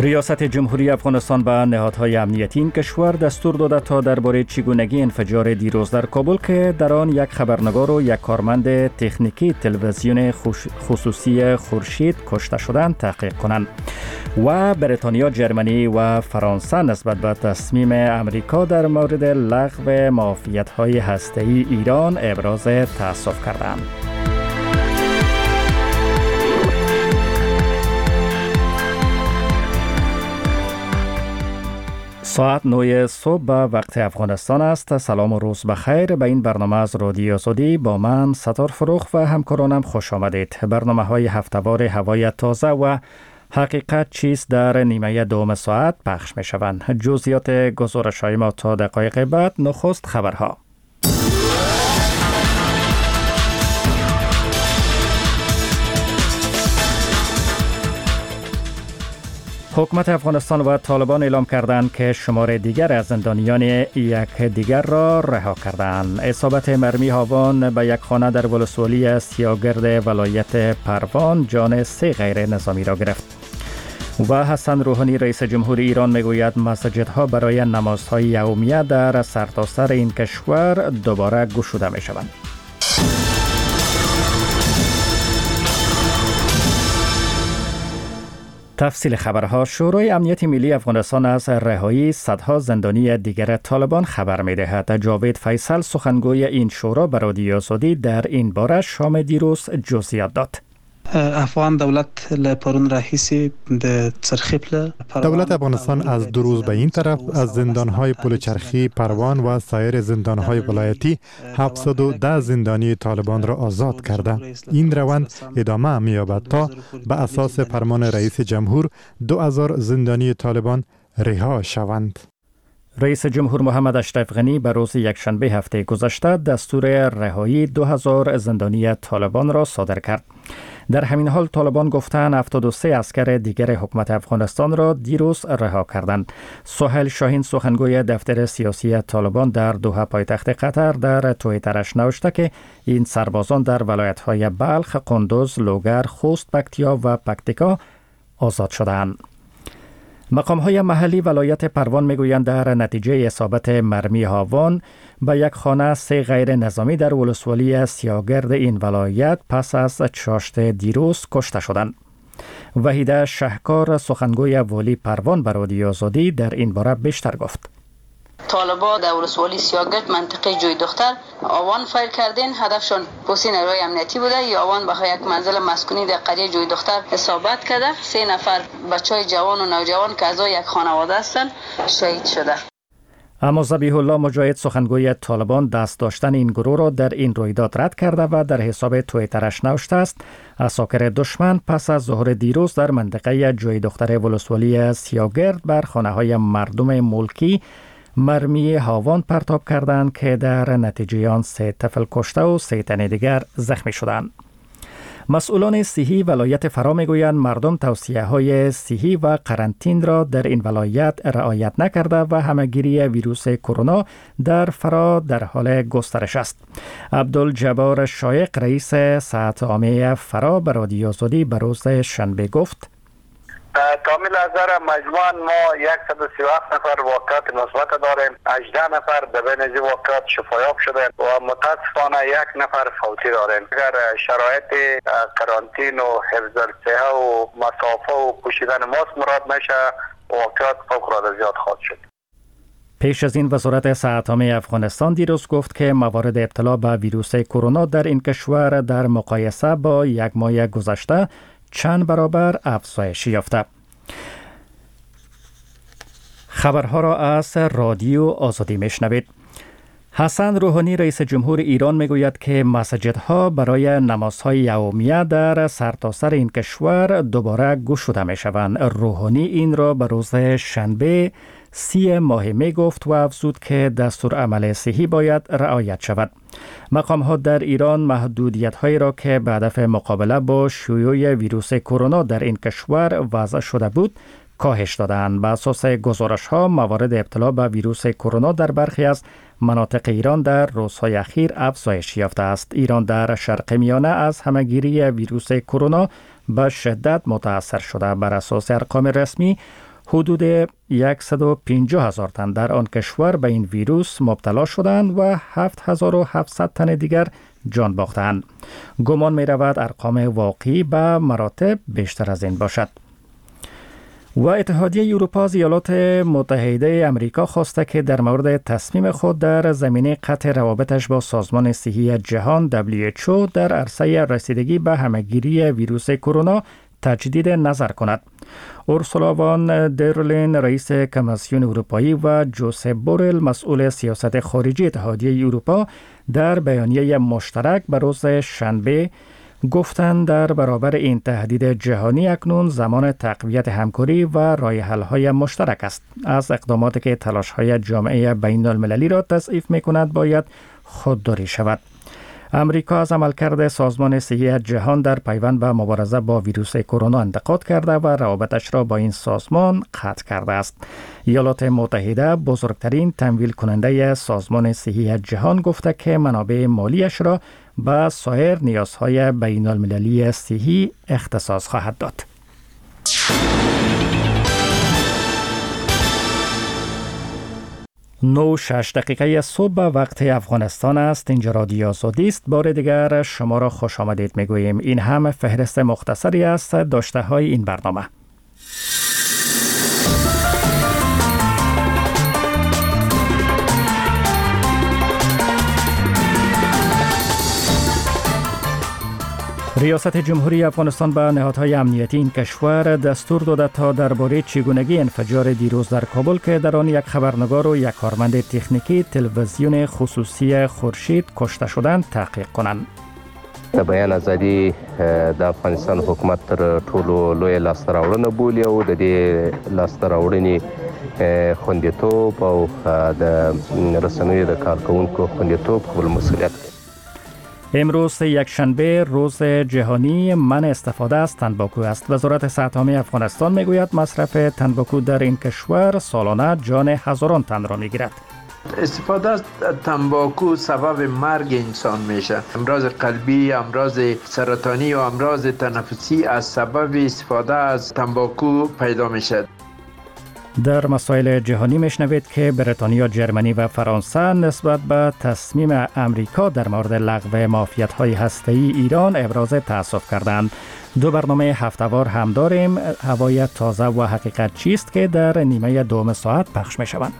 ریاست جمهوری افغانستان به نهادهای امنیتی این کشور دستور داده تا درباره چگونگی انفجار دیروز در کابل که در آن یک خبرنگار و یک کارمند تکنیکی تلویزیون خصوصی خورشید کشته شدند تحقیق کنند و بریتانیا، جرمنی و فرانسه نسبت به تصمیم امریکا در مورد لغو معافیت‌های هسته‌ای ایران ابراز تأسف کردند. ساعت 9 صبح به وقت افغانستان است. سلام و روز بخیر. به این برنامه از رادیو آزادی با من ستار فروخ و همکارانم خوش آمدید. برنامه های هفته‌وار هوای تازه و حقیقت چیست در نیمه دوم ساعت پخش می شوند. جزئیات گزارش های ما تا دقایق بعد. نخست خبرها. حکومت افغانستان و طالبان اعلام کردند که شمار دیگر از زندانیان یک دیگر را رها کردند. اصابت مرمی هاوان به یک خانه در ولسوالی سیاگرد ولایت پروان جان 3 غیر نظامی را گرفت. و حسن روحانی رئیس جمهور ایران میگوید مساجدها برای نمازهای یومیه در سرتاسر این کشور دوباره گشوده می شوند. تفصیل خبرها. شورای امنیت ملی افغانستان از رهایی صدها زندانی دیگر طالبان خبر می‌دهد. جاوید فیصل سخنگوی این شورا به رادیو آزادی در این باره شام دیروز جزئیات داد. افغان دولت لپرون رئیسی د چرخیپل دولت افغانستان از 2 روز به این طرف از زندانهای پل چرخی پروان و سایر زندانهای ولایتی 710 زندانی طالبان را آزاد کرده. این روند ادامه می‌یابد تا به اساس فرمان رئیس جمهور 2000 زندانی طالبان رها شوند. رئیس جمهور محمد اشرف غنی به روز یکشنبه هفته گذشته دستور رهایی 2000 زندانی طالبان را صادر کرد. در همین حال طالبان گفتند 73 عسکر دیگر حکومت افغانستان را دیروز رها کردند. سهیل شاهین سخنگوی دفتر سیاسی طالبان در دوحه پایتخت قطر در توییترش نوشته که این سربازان در ولایت‌های بلخ، قندوز، لوگر، خوست، پکتیا و پکتیکا آزاد شدند. مقام‌های محلی ولایت پروان میگویند در نتیجه اصابت مرمی هاوان به یک خانه 3 غیر نظامی در ولسوالی سیاگرد این ولایت پس از چاشت دیروز کشته شدند. وحیده شهکار سخنگوی والی پروان به رادیو آزادی در این باره بیشتر گفت. طالبا در ولسوالی سیاگرد منطقه جوی دختر آوان فایر کردین. هدفشون پوسین نیروی امنیتی بوده. یا آوان به یک منزل مسکونی در قریه جوی دختر اصابت کرده. 3 نفر بچهای جوان و نوجوان که اعضای یک خانواده هستند شهید شده. اما ذبیح الله مجاهد سخنگوی طالبان دست داشتن این گروه را در این رویداد رد کرده و در حساب توییترش نوشته است عساکر دشمن پس از ظهر دیروز در منطقه جوی دختر ولسوالی سیاگرد بر خانه‌های مردم ملکی مرمی هاوان پرتاب کردند که در نتیجه آن 3 طفل کشته و 3 تن دیگر زخمی شدند. مسئولان صحی ولایت فرا میگویند مردم توصیه‌های صحی و قرنطین را در این ولایت رعایت نکرده و همه‌گیری ویروس کرونا در فرا در حال گسترش است. عبدالجبار شایق رئیس صحت عامه فرا به رادیو آزادی به روز شنبه گفت: کامل نظر مجموعاً ما 137 نفر واقعات مثبت داریم. 18 نفر در بین از واقعات شفایاب شده و متاسفانه 1 نفر فوتی داریم. اگر شرایط قرنطین و حفظ الصحه و مسافه و پوشیدن ماسک مراد نشه واقعات فوق‌العاده زیاد خواهد شد. پیش از این وزارت صحت عامه افغانستان دیروز گفت که موارد ابتلا به ویروس کرونا در این کشور در مقایسه با یک ماه گذشته چند برابر افزایش یافته. خبرها را از رادیو آزادی میشنوید. حسن روحانی رئیس جمهور ایران میگوید که مساجدها برای نمازهای یومیه در سرتاسر این کشور دوباره گشوده میشوند. روحانی این را به روز شنبه 30 ماه می گفت و افزود که دستور عمل صحی باید رعایت شود. مقام‌ها در ایران محدودیت‌هایی را که به هدف مقابله با شیوع ویروس کرونا در این کشور وضع شده بود کاهش دادند. بر اساس گزارش‌ها موارد ابتلا به ویروس کرونا در برخی از مناطق ایران در روزهای اخیر افزایش یافته است. ایران در شرق میانه از همه‌گیری ویروس کرونا به شدت متاثر شده. بر اساس ارقام رسمی حدود 150,000 تن در آن کشور به این ویروس مبتلا شدند و 7,700 تن دیگر جان باختند. گمان می رود ارقام واقعی به مراتب بیشتر از این باشد. و اتحادیه اروپا از ایالات متحده امریکا خواسته که در مورد تصمیم خود در زمینه قطع روابطش با سازمان صحی جهان WHO در عرصه رسیدگی به همهگیری ویروس کرونا تجدید نظر کند. اورسولا وان درلین رئیس کمیسیون اروپایی و جوزپ بورل مسئول سیاست خارجی اتحادیه اروپا در بیانیه مشترک به روز شنبه گفتند در برابر این تهدید جهانی اکنون زمان تقویت همکاری و راه حل‌های مشترک است. از اقداماتی که تلاش‌های جامعه بین‌المللی را تضعیف می‌کند باید خودداری شود. امریکا از عملکرد سازمان صحی جهان در پیوند به مبارزه با ویروس کرونا انتقاد کرده و روابطش را با این سازمان قطع کرده است. ایالات متحده بزرگترین تمویل کننده سازمان صحی جهان گفته که منابع مالیش را به سایر نیازهای بین المللی صحی اختصاص خواهد داد. 9:06 صبح وقت افغانستان است. اینجا رادیو آزادی است. بار دیگر شما را خوش آمدید میگوییم. این هم فهرست مختصری است داشته های این برنامه. ریاست جمهوری افغانستان به نهادهای امنیتی این کشور دستور داده تا درباره چگونگی انفجار دیروز در کابل که در آن یک خبرنگار و یک کارمند تکنیکی تلویزیون خصوصی خورشید کشته شدند تحقیق کنند. بیان ازادي د افغانستان حکومت تر ټولو لوی لاسته راوړنه بولي او د دې لاسته راوړنې خوندیتوب او د رسنیو د کارکونکو خوندیتوب خپل مسئولیت. امروز یک شنبه روز جهانی منع استفاده از تنباکو است. وزارت صحت عامه افغانستان میگوید مصرف تنباکو در این کشور سالانه جان هزاران تن را میگیرد. استفاده از تنباکو سبب مرگ انسان میشه. امراض قلبی، امراض سرطانی و امراض تنفسی از سبب استفاده از تنباکو پیدا میشه. در مسائل جهانی میشنوید که بریتانیا، جرمنی و فرانسه نسبت به تصمیم امریکا در مورد لغو معافیت‌های هسته‌ای ایران ابراز تأسف کردند. دو برنامه هفته‌وار هم داریم. هوای تازه و حقیقت چیست که در نیمه دوم ساعت پخش میشوند.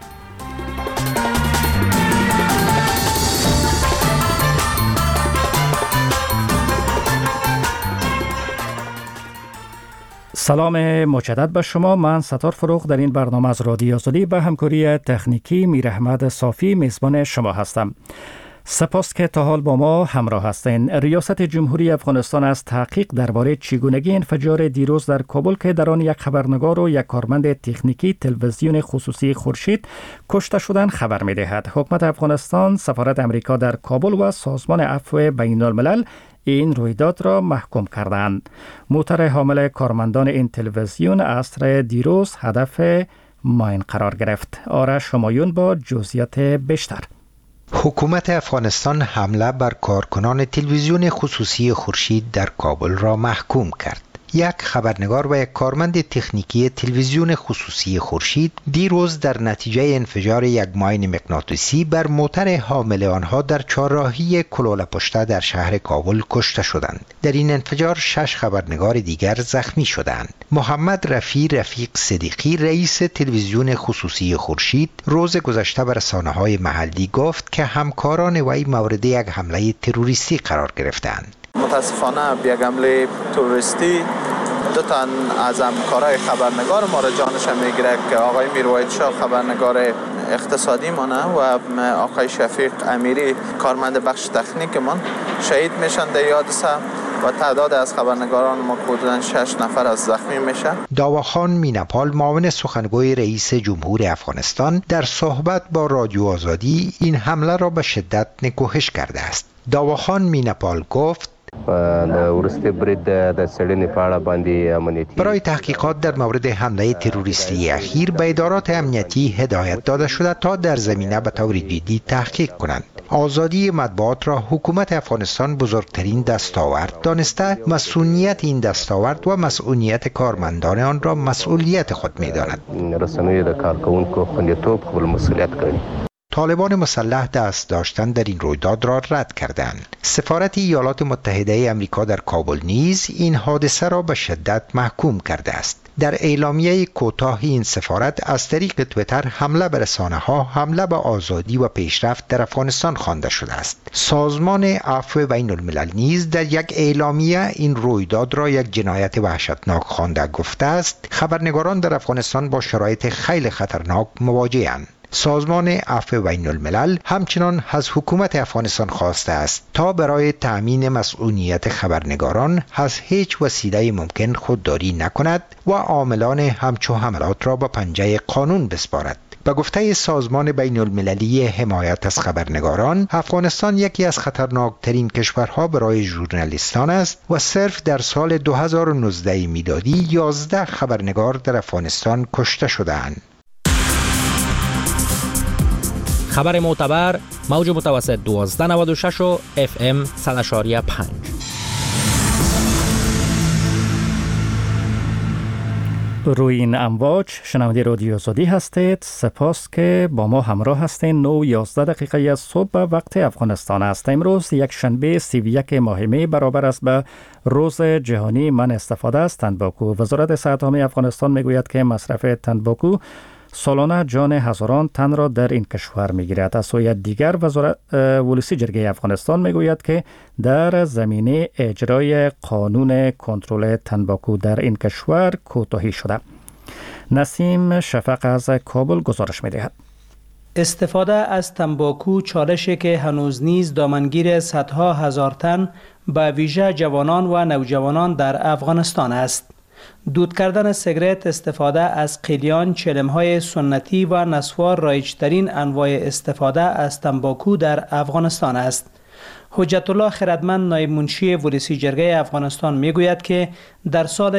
سلام مجدد به شما. من ستار فروغ در این برنامه از رادیو آزادی به همکاری تکنیکی میر احمد صافی میزبان شما هستم. سپاس که تا حال با ما همراه هستین. ریاست جمهوری افغانستان از تحقیق درباره چگونگی انفجار دیروز در کابل که در آن یک خبرنگار و یک کارمند تکنیکی تلویزیون خصوصی خورشید کشته شدند خبر می‌دهد. حکومت افغانستان، سفارت امریکا در کابل و سازمان عفو بین الملل این رویداد را محکوم کردند. موتر حامل کارمندان این تلویزیون عصر دیروز هدف ماین قرار گرفت. آرش همایون با جزئیات بیشتر. حکومت افغانستان حمله بر کارکنان تلویزیون خصوصی خورشید در کابل را محکوم کرد. یک خبرنگار و یک کارمند تکنیکی تلویزیون خصوصی خورشید دیروز در نتیجه انفجار یک ماین مغناطیسی بر موتر حامل آنها در چهارراهی کلوله پشته در شهر کابل کشته شدند. در این انفجار 6 خبرنگار دیگر زخمی شدند. محمد رفیق صدیقی رئیس تلویزیون خصوصی خورشید روز گذشته بر رسانه‌های محلی گفت که همکاران وی مورد یک حمله تروریستی قرار گرفتند. متاسفانه یک حمله تروریستی دو تن از همکارای خبرنگار ما را جانش میگیره که آقای میروید شاه خبرنگار اقتصادی مانه و آقای شفیق امیری کارمند بخش تکنیک من شهید میشن در حادثه و تعداد از خبرنگاران ما حدوداً 6 نفر از زخمی میشه. داواخان میناپال معاون سخنگوی رئیس جمهور افغانستان در صحبت با رادیو آزادی این حمله را به شدت نکوهش کرده است. داواخان میناپال گفت برای تحقیقات در مورد حمله تروریستی اخیر به ادارات امنیتی هدایت داده شده تا در زمینه به طور جدی تحقیق کنند. آزادی مطبوعات را حکومت افغانستان بزرگترین دستاورد دانسته، مسئولیت این دستاورد و مسئولیت کارمندان آن را مسئولیت خود می‌داند. رسانه‌های د کارکوونکو خوندیتوب خپل مسئولیت ګڼي. طالبان مسلح دست داشتن در این رویداد را رد کردند. سفارت ایالات متحده آمریکا در کابل نیز این حادثه را به شدت محکوم کرده است. در اعلامیه کوتاه این سفارت از طریق توییتر حمله به رسانه‌ها، حمله به آزادی و پیشرفت در افغانستان خوانده شده است. سازمان عفو بین الملل نیز در یک اعلامیه این رویداد را یک جنایت وحشتناک خوانده گفته است. خبرنگاران در افغانستان با شرایط خیلی خطرناک مواجه‌اند. سازمان عفو بین الملل همچنان از حکومت افغانستان خواسته است تا برای تأمین مسئولیت خبرنگاران از هیچ وسیله ممکن خودداری نکند و عاملان همچو حملات را به پنجه قانون بسپارد. به گفته سازمان بین المللی حمایت از خبرنگاران، افغانستان یکی از خطرناکترین کشورها برای ژورنالیستان است و صرف در سال 2019 میلادی 11 خبرنگار در افغانستان کشته شده‌اند. خبر معتبر، موج متوسط 1296 و FM 100.5. روی این امواج شنونده رادیو آزادی هستید. سپاس که با ما همراه هستین. 9:11 از صبح وقت افغانستان است. امروز یک شنبه 31 ماه می برابر است به روز جهانی من استفاده از تنباکو. وزارت صحت عامه افغانستان میگوید که مصرف تنباکو سالانه جان هزاران تن را در این کشور میگیرد. از سوی دیگر وزارت ولسی جرگه افغانستان میگوید که در زمینه اجرای قانون کنترل تنباکو در این کشور کوتاهی شده. نسیم شفق از کابل گزارش میدهد. استفاده از تنباکو چالشی که هنوز نیز دامنگیر صدها هزار تن به ویژه جوانان و نوجوانان در افغانستان است. دود کردن سیگرت، استفاده از قلیان، چلم‌های سنتی و نسوار رایج‌ترین انواع استفاده از تنباکو در افغانستان است. حجت الله خردمند نایب منشی ولسی جرگه افغانستان میگوید که در سال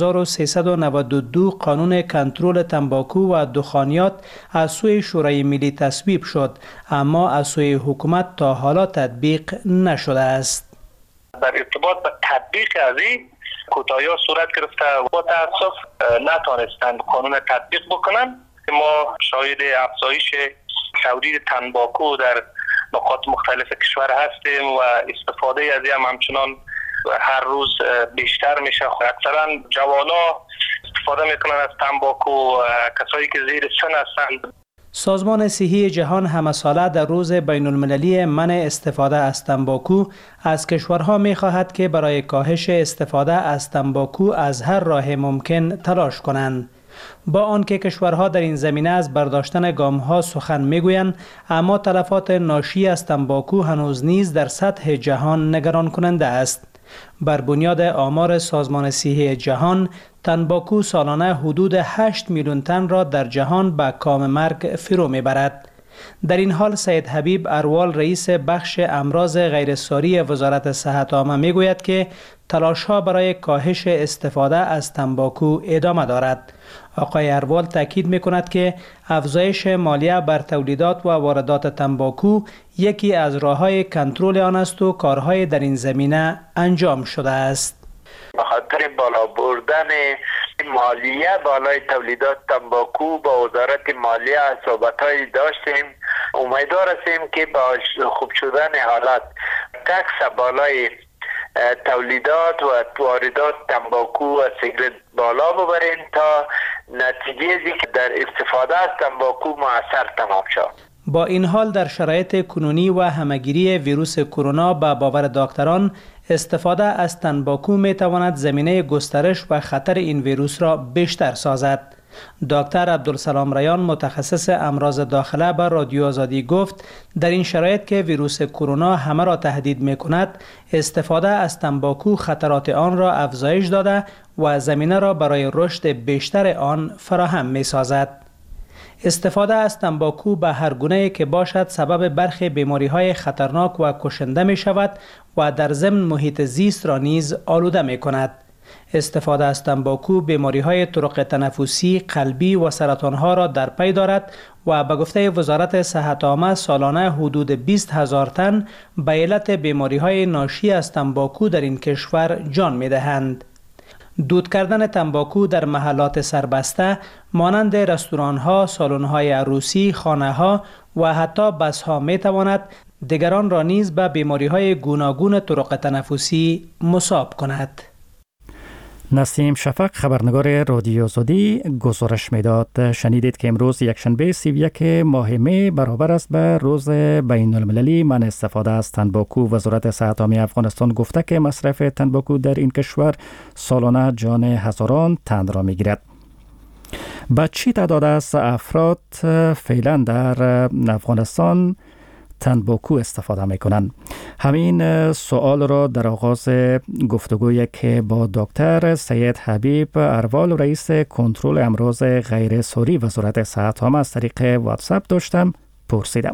1392 قانون کنترل تنباکو و دخانیات از سوی شورای ملی تصویب شد، اما از سوی حکومت تا حالا تطبیق نشده است. در ارتباط به تطبیق از این کوتاهی صورت گرفته و با تاسف نتوانستند قانون تطبیق بکنند. ما شاهد افزایش تولید تنباکو در نقاط مختلف کشور هستیم و استفاده از این همچنان هر روز بیشتر میشه. اکثرا جوانا استفاده میکنن از تنباکو، کسایی که زیر سن هستند. سازمان صحی جهان همه ساله در روز بین المللی منع استفاده از تنباکو از کشورها می خواهد که برای کاهش استفاده از تنباکو از هر راه ممکن تلاش کنند. با آنکه کشورها در این زمینه از برداشتن گام‌ها سخن می‌گویند، اما تلفات ناشی از تنباکو هنوز نیز در سطح جهان نگران کننده است. بر بنیاد آمار سازمان صحی جهان، تنباکو سالانه حدود 8 میلیون تن را در جهان به کام مرگ فرو میبرد. در این حال سید حبیب اروال رئیس بخش امراض غیرساری وزارت صحت عامه میگوید که تلاش‌ها برای کاهش استفاده از تنباکو ادامه دارد. آقای اروال تاکید می‌کند که افزایش مالیه بر تولیدات و واردات تنباکو یکی از راه‌های کنترل آن است و کارهای در این زمینه انجام شده است. به خاطر بالا بردن مالیه بالای تولیدات تنباکو با وزارت مالیه صحبت‌هایی داشتیم. امیدوار هستیم که با خوب شدن حالات تکس بالای تولیدات و واردات تنباکو و سیگرت بالا ببریم تا نتیجه که در استفاده از تنباکو مؤثر تمام شد. با این حال در شرایط کنونی و همگیری ویروس کرونا به باور دکتران استفاده از تنباکو می تواند زمینه گسترش و خطر این ویروس را بیشتر سازد. دکتر عبدالسلام ریان متخصص امراض داخله به رادیو آزادی گفت در این شرایط که ویروس کرونا همه را تهدید می کند، استفاده از تنباکو خطرات آن را افزایش داده و زمینه را برای رشد بیشتر آن فراهم می سازد. استفاده از تنباکو به هر گونه‌ای که باشد سبب برخی بیماری‌های خطرناک و کشنده می شود و در ضمن محیط زیست را نیز آلوده می کند. استفاده از تنباکو بیماری‌های طرق تنفسی، قلبی و سرطان‌ها را در پی دارد و به گفته وزارت صحت عامه سالانه حدود 20,000 تن به علت بیماری‌های ناشی از تنباکو در این کشور جان می‌دهند. دود کردن تنباکو در محلات سربسته مانند رستوران‌ها، سالن‌های عروسی، خانه‌ها و حتی بس‌ها می‌تواند دیگران را نیز به بیماری‌های گوناگون طرق تنفسی مصاب کند. نسیم شفق خبرنگار رادیو زودی گزارش میداد. شنیدید که امروز یکشنبه 31 ماه می برابر است به روز بین المللی من استفاده از تنباکو. وزارت صحت عامه افغانستان گفته که مصرف تنباکو در این کشور سالانه جان هزاران تن را میگیرد. با چی تعداد از افراد فعلا در افغانستان تنباکو استفاده میکنند؟ همین سوال را در آغاز گفتگویی که با دکتر سید حبیب اروال رئیس کنترل امراض غیر ساری وزارت صحت عامه از طریق واتساپ داشتم پرسیدم.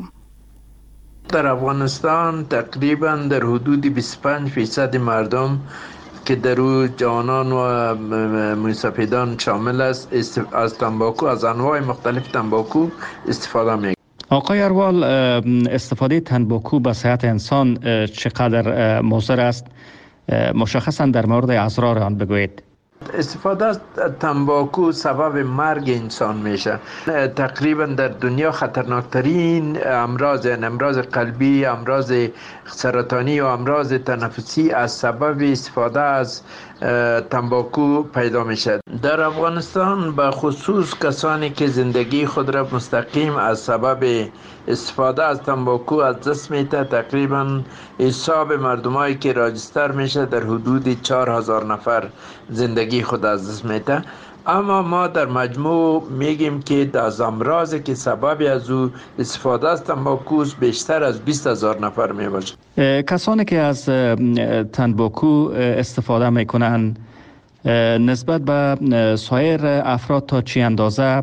در افغانستان تقریبا در حدود 25% مردم که در او جوانان و موسفیدان شامل است از تنباکو، از انواع مختلف تنباکو استفاده میکنند. آقای اروال، استفاده تنباکو به صحت انسان چقدر مضر است؟ مشخصا در مورد اضرار آن بگویید. استفاده از تنباکو سبب مرگ انسان میشه. تقریبا در دنیا خطرناکترین امراض، یعنی امراض قلبی، امراض سرطانی و امراض تنفسی از سبب استفاده از تنباکو پیدا میشه. در افغانستان به خصوص کسانی که زندگی خود را مستقیم از سبب استفاده از تنباکو از دست میده، تقریبا حساب مردمایی که راجستر میشه در حدود 4,000 نفر زندگی خود از دست میده. اما ما در مجموع میگیم که از امراضی که سبب از او استفاده از تنباکو بیشتر از 20,000 نفر میباشه. کسانی که از تنباکو استفاده میکنن نسبت به سایر افراد تا چی اندازه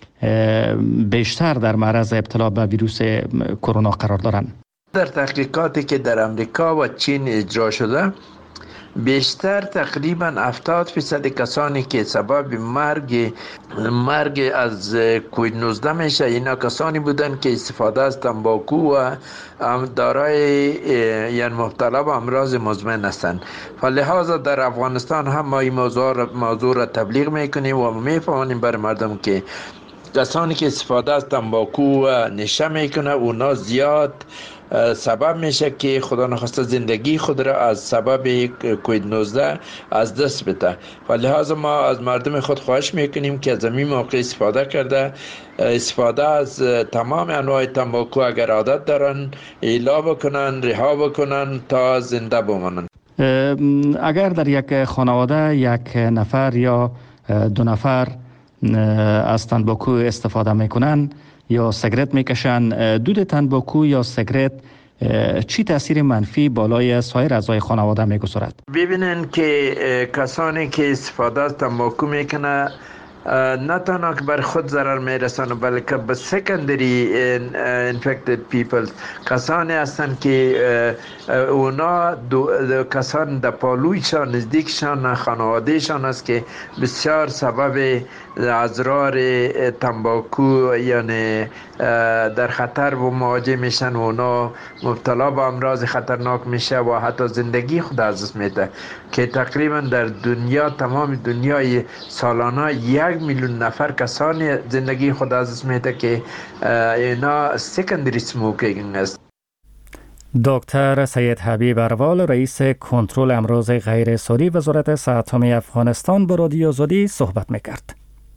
بیشتر در معرض ابتلا به ویروس کرونا قرار دارند؟ در تحقیقاتی که در امریکا و چین اجرا شده، بیشتر تقریبا 70% کسانی که سبب مرگ از کووید 19 میشه، اینا کسانی بودن که استفاده از تنباکو و دارای یعنی مبتلا به امراض مزمن هستند. فلهذا در افغانستان هم ما این موضوع را تبلیغ میکنیم و میفهمانیم بر مردم که کسانی که استفاده از تنباکو نشه میکنه اونا زیاد سبب میشه که خدا نخواسته زندگی خود را از سبب کووید 19 از دست بده. لذا ما از مردم خود خواهش میکنیم که از این موقع استفاده کرده، استفاده از تمام انواع تنباکو اگر عادت دارن ایلا بکنن، رها بکنن تا زنده بمانن. اگر در یک خانواده یک نفر یا دو نفر از تنباکو استفاده میکنن یا سیگرت میکشن، دود تنباکو یا سیگرت چی تاثیر منفی بالای سایر اعضای خانواده میگذارد؟ ببینن که کسانی که استفاده از تنباکو میکنه نه تنها که بر خود ضرر میرسانه بلکه به سکندری انفکتد پیپل، کسانی هستند که اونا کسان در پالویشان نزدیکشان خانوادهشان است که بسیار سبب اضرار تنباکو یعنی در خطر و مواجه میشن، اونا مبتلا به امراض خطرناک میشه و حتی زندگی خود از دست میده که تقریبا در دنیا، تمام دنیای سالانه 1,000,000 نفر کسانی زندگی خود از دست میده که اینا سکندری سموکینگ است. دکتر سید حبیب اروال رئیس کنترل امراض غیر ساری وزارت صحت عامه افغانستان با رادیو زودی صحبت میکرد.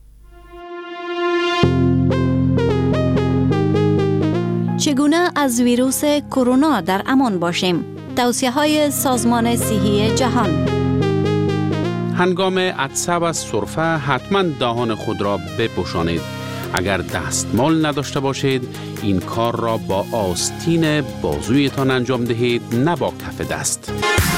چگونه از ویروس کرونا در امان باشیم؟ توصیه‌های سازمان صحی جهان. هنگام عطسه و سرفه حتما دهان خود را بپوشانید. اگر دستمال نداشته باشید این کار را با آستین بازویتان انجام دهید، نه با کف دست.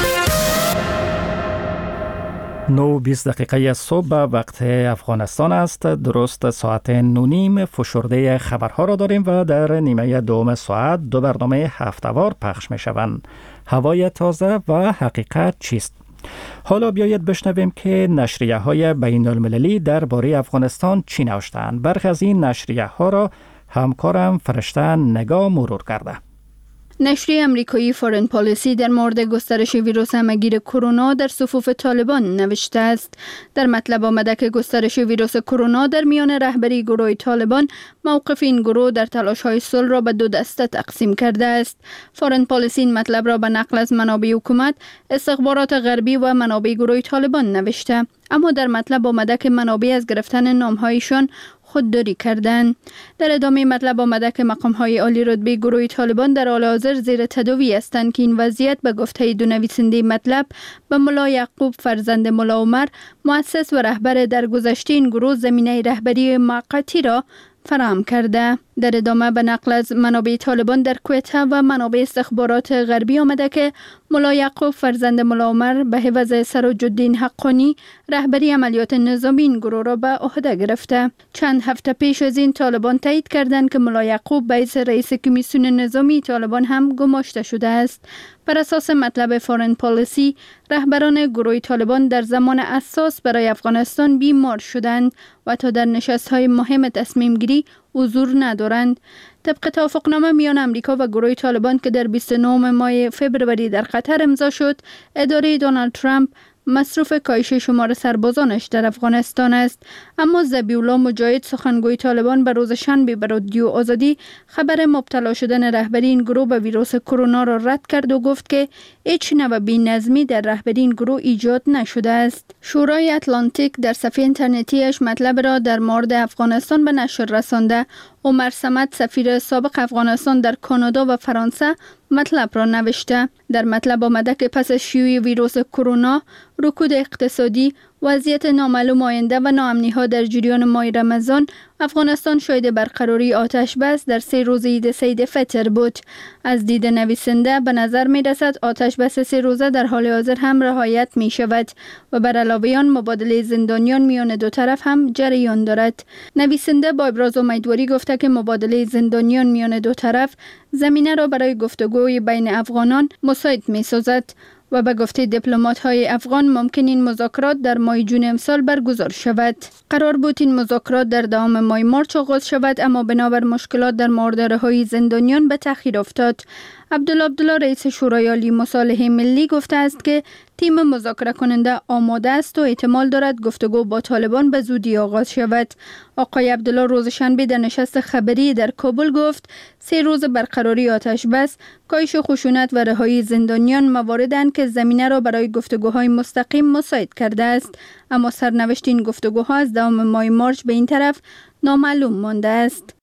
9:20 دقیقه صبح وقت افغانستان است. درست ساعت 9:30 فشرده خبرها را داریم و در نیمه دوم ساعت 2 برنامه هفته‌وار پخش می شوند. هوای تازه و حقیقت چیست؟ حالا بیایید بشنویم که نشریه های بین المللی درباره افغانستان چی نوشتند. برخی از این نشریه ها را همکارم فرشته نگاه مرور کرده. نشریه امریکایی فارن پالیسی در مورد گسترش ویروس همهگیر کرونا در صفوف طالبان نوشته است. در مطلب آمده که گسترش ویروس کرونا در میان رهبری گروه طالبان موقف این گروه در تلاش‌های صلح را به دو دسته تقسیم کرده است. فارن پالیسی این مطلب را به نقل از منابع حکومت، استخبارات غربی و منابع گروه طالبان نوشته، اما در مطلب آمده که منابع از گرفتن نام‌هایشان خودداری کردند. در ادامه مطلب آمده که مقام‌های عالی رتبه گروه طالبان در حال حاضر زیر تداوی هستند که این وضعیت به گفته دو نویسنده مطلب به ملا یعقوب فرزند ملا عمر، مؤسس و رهبر در گذشته این گروه، زمینه رهبری موقتی را فراهم کرده. در ادامه به نقل از منابع طالبان در کویت و منابع استخبارات غربی آمده که ملا یعقوب فرزند ملا عمر به عوض سراج الدین حقانی رهبری عملیات نظامی این گروه را به عهده گرفته. چند هفته پیش از این طالبان تایید کردند که ملا یعقوب به حیث رئیس کمیسیون نظامی طالبان هم گماشته شده است. بر اساس مطلب فارن پالیسی، رهبران گروه طالبان در زمان حساس برای افغانستان بیمار شدند و تا در نشست‌های مهم تصمیم گیری حضور ندارند. طبق توافقنامه میان امریکا و گروه طالبان که در 29 ماه فوریه در قطر امضا شد، اداره دونالد ترامپ مصروف کاهش شمار سربازانش در افغانستان است. اما ذبیح الله مجاهد، سخنگوی طالبان، به روز شنبه به رادیو آزادی خبر مبتلا شدن رهبری این گروه به ویروس کرونا را رد کرد و گفت که هیچ نوع بی‌نظمی در رهبری این گروه ایجاد نشده است. شورای اتلانتیک در صفحه اینترنتیش مطلب را در مورد افغانستان به نشر رسانده. عمر صمد، سفیر سابق افغانستان در کانادا و فرانسه، مطلب را نوشته. در مطلب آمده که پس از شیوع ویروس کرونا، رکود اقتصادی، وضعیت نامعلوم آینده و ناامنی‌ها در جریان ماه رمضان، افغانستان شاهد برقراری آتش بس در 3 روز عید سید فطر بود. از دید نویسنده به نظر می رسد آتش بس 3 روزه در حال حاضر هم رعایت می شود و بر علاوه آن مبادله زندانیان میان دو طرف هم جریان دارد. نویسنده با ابراز امیدواری گفته که مبادله زندانیان میان دو طرف زمینه را برای گفتگوی بین افغانان مساعد می سازد و به گفته دیپلمات‌های افغان ممکن این مذاکرات در ماه جون امسال برگزار شود. قرار بود این مذاکرات در دوام ماه مارچ آغاز شود، اما بنابر مشکلات در مورد رهایی زندانیان به تأخیر افتاد. عبدالله رئیس شورای عالی مصالحه ملی گفته است که تیم مذاکره کننده آماده است و احتمال دارد گفتگو با طالبان به زودی آغاز شود. آقای عبدالله روز شنبه در نشست خبری در کابل گفت 3 روز برقراری آتش بس، کاهش خشونت و رهایی زندانیان مواردند که زمینه را برای گفتگوهای مستقیم مساعد کرده است، اما سرنوشت این گفتگوها از دوام ماه مارچ به این طرف نامعلوم مانده است.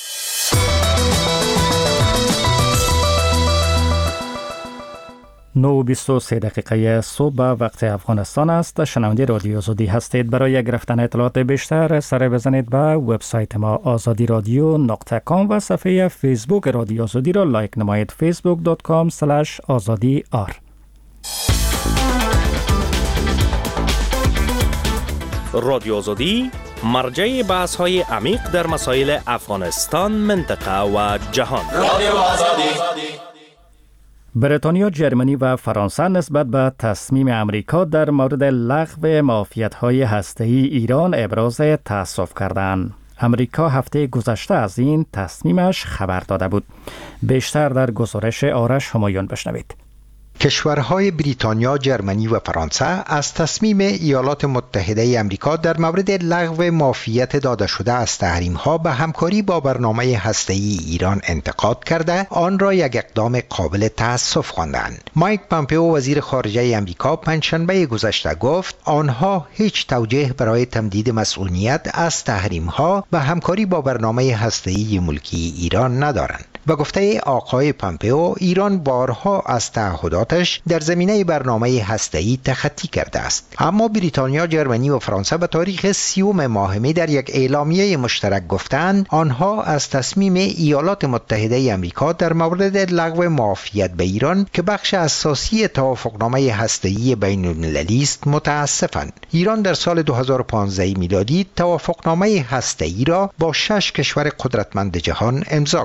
9:23 صبح به وقت افغانستان است. شنونده رادیو آزادی هستید. برای گرفتن اطلاعات بیشتر سر بزنید به وبسایت ما azadiradyo.com و صفحه فیسبوک رادیو آزادی را لایک نمایید. facebook.com/azadiar. رادیو آزادی مرجع بحث های عمیق در مسائل افغانستان، منطقه و جهان. رادیو آزادی. بریتانیا، جرمنی و فرانسه نسبت به تصمیم امریکا در مورد لغو معافیت‌های هسته‌ای ایران ابراز تأسف کردند. امریکا هفته گذشته از این تصمیمش خبر داده بود. بیشتر در گزارش آرش همایون بشنوید. کشورهای بریتانیا، جرمنی و فرانسه از تصمیم ایالات متحده آمریکا در مورد لغو معافیت داده شده از تحریم‌ها به همکاری با برنامه هسته‌ای ایران انتقاد کرده آن را یک اقدام قابل تأسف خواندند. مایک پامپئو، وزیر خارجه آمریکا، پنجشنبه گذشته گفت آنها هیچ توجیه برای تمدید مسئولیت از تحریم‌ها و همکاری با برنامه هسته‌ای ملکی ایران ندارند. و گفته آقای پامپئو، ایران بارها از تعهداتش در زمینه برنامه هسته‌ای تخطی کرده است. اما بریتانیا، جرمنی و فرانسه به تاریخ 30 ماه می در یک اعلامیه مشترک گفتند آنها از تصمیم ایالات متحده آمریکا در مورد لغو معافیت به ایران که بخش اساسی توافقنامه هسته‌ای بین‌المللی است متاسفند. ایران در سال 2015 میلادی توافقنامه هسته‌ای را با 6 کشور قدرتمند جهان امضا کرد.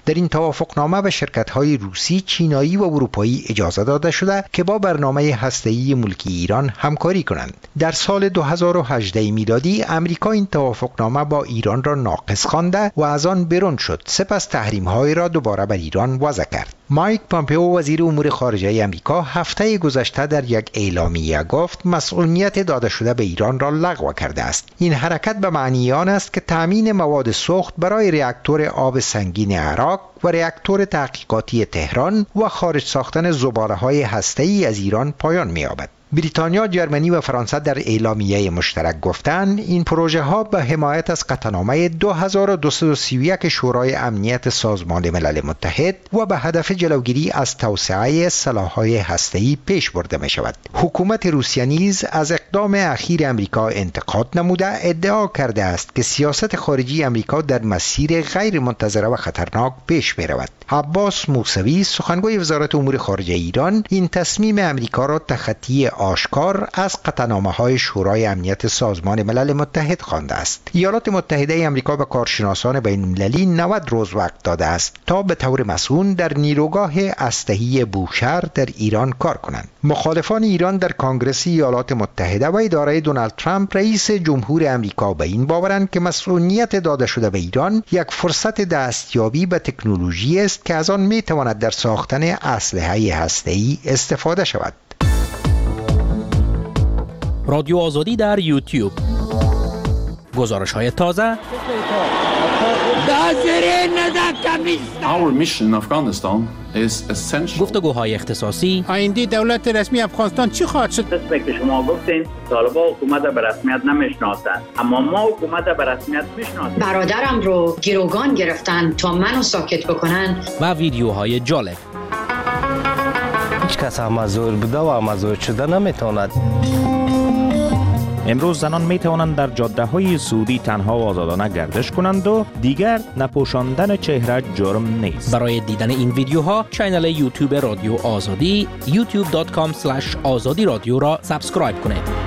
در این توافقنامه به شرکت‌های روسی، چینایی و اروپایی اجازه داده شده که با برنامه هسته‌ای ملکی ایران همکاری کنند. در سال 2018 میلادی امریکا این توافقنامه با ایران را ناقص خوانده و از آن برون شد. سپس تحریم‌های را دوباره بر ایران وضع کرد. مایک پامپئو وزیر امور خارجه امریکا هفته گذشته در یک اعلامیه گفت مسئولیت داده شده به ایران را لغو کرده است. این حرکت به معنی آن است که تامین مواد سوخت برای راکتور آب سنگین عراق و راکتور تحقیقاتی تهران و خارج ساختن زباله‌های هسته‌ای از ایران پایان می‌یابد. بریتانیا، جرمنی و فرانسه در اعلامیه مشترک گفتند این پروژه ها به حمایت از قطعنامه 2231 شورای امنیت سازمان ملل متحد و به هدف جلوگیری از توسعه سلاح‌های هسته‌ای پیش برده می شود. حکومت روسیه نیز از اقدام اخیر امریکا انتقاد نموده ادعا کرده است که سیاست خارجی امریکا در مسیر غیر منتظره و خطرناک پیش می رود. عباس موسوی، سخنگوی وزارت امور خارجه ایران، این تصمیم امریکا را تخطی آشکار از قطعنامه‌های شورای امنیت سازمان ملل متحد خوانده است. ایالات متحده آمریکا به کارشناسان بین‌المللی 90 روز وقت داده است تا به طور مسئول در نیروگاه اسلحه‌ای بوشهر در ایران کار کنند. مخالفان ایران در کنگره ایالات متحده و اداره دونالد ترامپ رئیس جمهور آمریکا به این باورند که مسئولیت داده شده به ایران یک فرصت دستیابی به تکنولوژی است که از آن می‌تواند در ساختن اسلحه هسته‌ای استفاده شود. رادیو آزادی در یوتیوب. گزارش‌های تازه. گفتگوهای اختصاصی. آینده دولت رسمی افغانستان چی خواهد شد؟ قسمی که شما گفتین طالبان حکومت به رسمیت نمیشناسند، اما ما حکومت به رسمیت میشناسیم. برادرم رو گروگان گرفتن تا منو ساکت بکنن. و ویدیوهای جالب. هیچ کس مزور بوده و مزور شده نمیتواند. امروز زنان می توانند در جاده های سعودی تنها و آزادانه گردش کنند و دیگر نپوشاندن چهره جرم نیست. برای دیدن این ویدیوها کانال یوتیوب رادیو آزادی youtube.com/azadi رادیو را سابسکرایب کنید.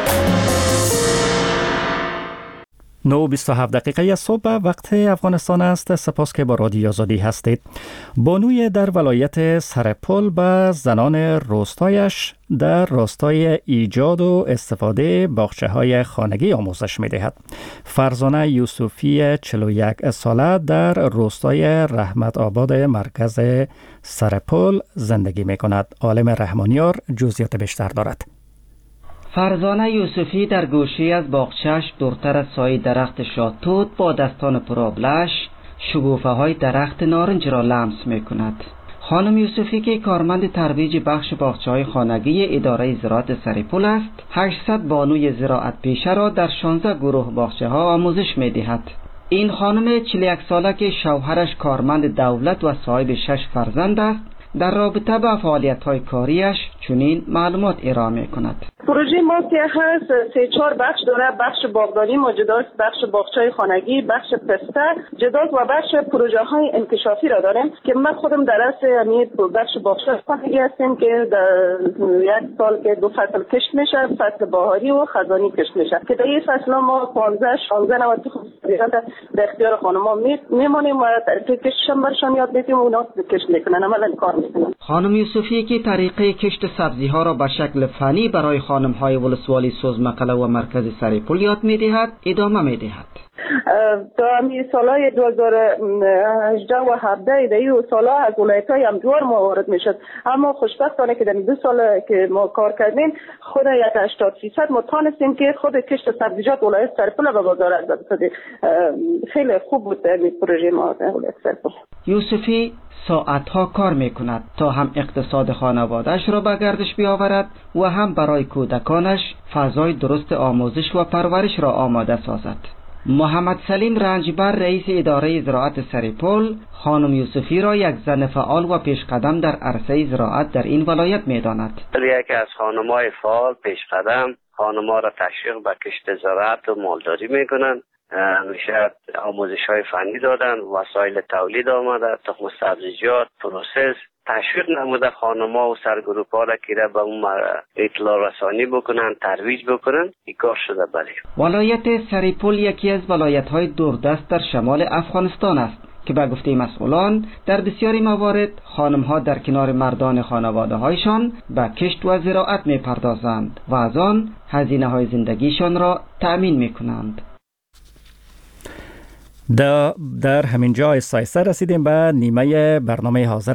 9:27 دقیقه صبح وقت افغانستان است. سپاس که با رادیو آزادی هستید. بانوی در ولایت سرپل به زنان روستایش در راستای ایجاد و استفاده باغچه‌های خانگی آموزش می‌دهد. فرزانه یوسفی 41 ساله در روستای رحمت آباد مرکز سرپل زندگی می‌کند. عالم رحمانیار جزئیات بیشتر دارد. فرزانه یوسفی در گوشه‌ای از باغچه‌اش دورتر از سایه درخت شاهتوت با دستان پرآبله‌اش شگوفه‌های درخت نارنج را لمس می‌کند. خانم یوسفی که کارمند ترویج بخش باغچه‌های خانگی اداره زراعت سرپل است، 800 بانوی زراعت پیشه را در 16 گروه باغچه‌ها آموزش می‌دهد. این خانم 41 ساله که شوهرش کارمند دولت و صاحب 6 فرزند است، در رابطه با فعالیت‌های کاریش چنین معلومات ارائه می‌کند. پروژه ما که هست 3-4 بخش داره. بخش باغداری موجودات، بخش باغچه‌های خانگی، بخش پسته جداست و بخش پروژه‌های انکشافی را داریم که من خودم در اصل یعنی بخش باغچه خانگی هستیم که در یک سال که 2 فصل کشت میشه، فصل بهاری و خزانی کشت میشه که در این فصل ما 15-16 نوبت در اختیار خانم‌ها میمونیم و طریق کشتش هم برشان یاد میدیم و اونا کشت میکنن، عملاً کار میکنن. خانم یوسفی که طریقه کشت سبزی‌ها را به شکل فنی برای خانم‌های ولسوالی سوزمقله و مرکز سرپل یاد می‌دهد، ادامه می‌دهد. در سالهای 2018 و 17 در این سالها از ولایت‌های هم جوار ما وارد می‌شد، اما خوشبختانه که در 2 سال که ما کار کردیم خود 80% ما تانستیم که خود کشت سبزیجات ولایت سرپل به بازار رسد. خیلی خوب بود در پروژه ما در ولایت سرپل. یوسفی ساعتها کار میکند تا هم اقتصاد خانواده‌اش را به گردش بیاورد و هم برای کودکانش فضای درست آموزش و پرورش را آماده سازد. محمد سلیم رنجبر رئیس اداره زراعت سرپل خانم یوسفی را یک زن فعال و پیشقدم در عرصه زراعت در این ولایت می‌داند. یکی از خانم‌های فعال پیشقدم خانم‌ها را تشویق به کشت زراعت و مالداری می‌کنند. همیشه آموزش‌های فنی دادن، وسایل تولید آمده، تخم سبزیجات، پروسس تشویق نموده خانم‌ها و سرگروه‌ها را که به اون اطلاع رسانی بکنن، ترویج بکنن. این کار شده. بله. ولایت سرپل یکی از ولایت‌های دوردست در شمال افغانستان است که به گفته مسئولان در بسیاری موارد خانم‌ها در کنار مردان خانواده‌هایشان به کشت و زراعت می‌پردازند و از آن هزینه‌های زندگیشان را تأمین می‌کنند. در همین جا سایسته رسیدیم به نیمه برنامه حاضر